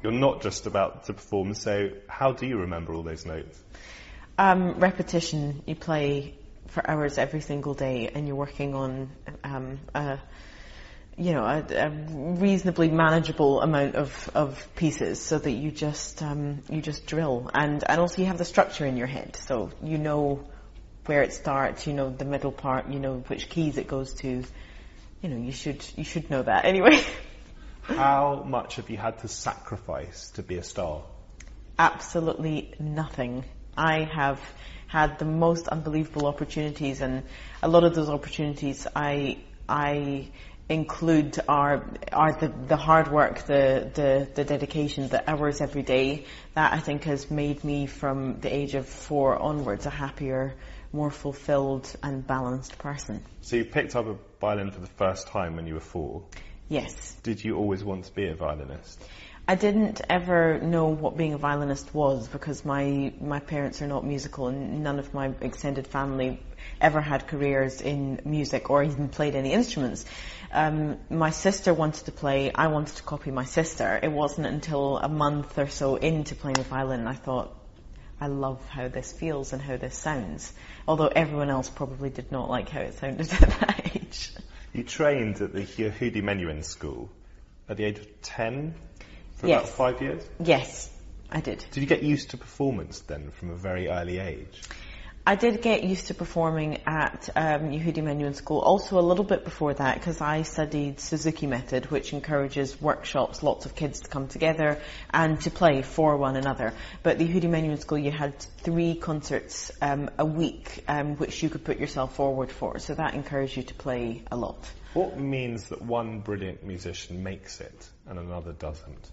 You're not just about to perform, so how do you remember all those notes? Repetition. You play for hours every single day, and you're working on a reasonably manageable amount of pieces, so that you just drill, and also you have the structure in your head, so you know where it starts, you know the middle part, you know which keys it goes to. You should know that anyway. How much have you had to sacrifice to be a star? Absolutely nothing. I have had the most unbelievable opportunities, and a lot of those opportunities I include are the hard work, the dedication, the hours every day. That I think has made me, from the age of 4 onwards, a happier, more fulfilled and balanced person. So you picked up a violin for the first time when you were 4? Yes. Did you always want to be a violinist? I didn't ever know what being a violinist was, because my parents are not musical, and none of my extended family ever had careers in music or even played any instruments. My sister wanted to play, I wanted to copy my sister. It wasn't until a month or so into playing the violin I thought, I love how this feels and how this sounds. Although everyone else probably did not like how it sounded at that age. You trained at the Yehudi Menuhin School at the age of 10 for Yes. about 5 years? Yes, I did. Did you get used to performance then from a very early age? I did get used to performing at Yehudi Menuhin School, also a little bit before that, because I studied Suzuki Method, which encourages workshops, lots of kids to come together and to play for one another. But the Yehudi Menuhin School, you had 3 concerts a week, which you could put yourself forward for, so that encouraged you to play a lot. What means that one brilliant musician makes it and another doesn't?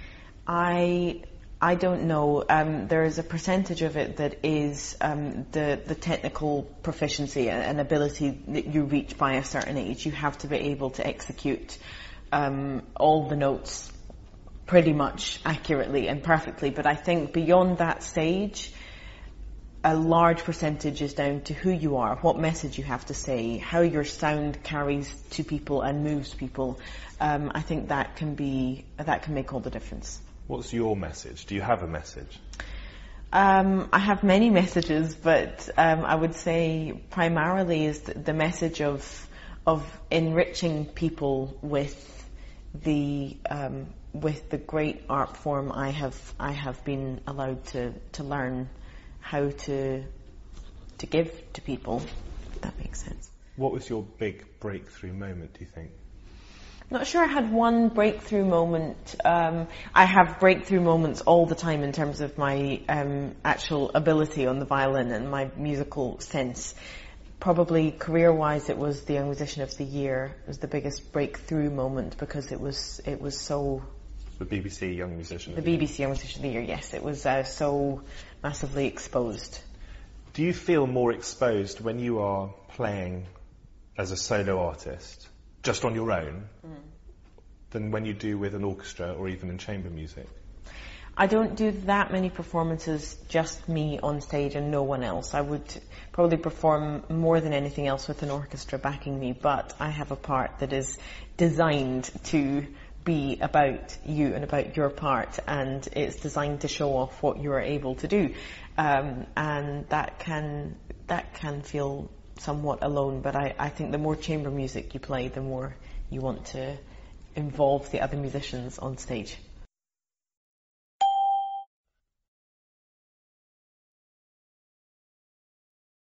I don't know. There is a percentage of it that is the technical proficiency and ability that you reach by a certain age. You have to be able to execute all the notes pretty much accurately and perfectly. But I think beyond that stage, a large percentage is down to who you are, what message you have to say, how your sound carries to people and moves people. I think that can make all the difference. What's your message? Do you have a message? I have many messages, but I would say primarily is the message of enriching people with the great art form I have been allowed to learn how to give to people, if that makes sense. What was your big breakthrough moment, do you think? Not sure I had one breakthrough moment. I have breakthrough moments all the time in terms of my actual ability on the violin and my musical sense. Probably career-wise, it was the Young Musician of the Year. It was the biggest breakthrough moment because it was so... The BBC Young Musician of the the Year. The BBC Young Musician of the Year, yes. It was so massively exposed. Do you feel more exposed when you are playing as a solo artist, just on your own, than when you do with an orchestra or even in chamber music? I don't do that many performances, just me on stage and no one else. I would probably perform more than anything else with an orchestra backing me, but I have a part that is designed to be about you and about your part, and it's designed to show off what you are able to do. And that can feel somewhat alone, but I think the more chamber music you play, the more you want to involve the other musicians on stage.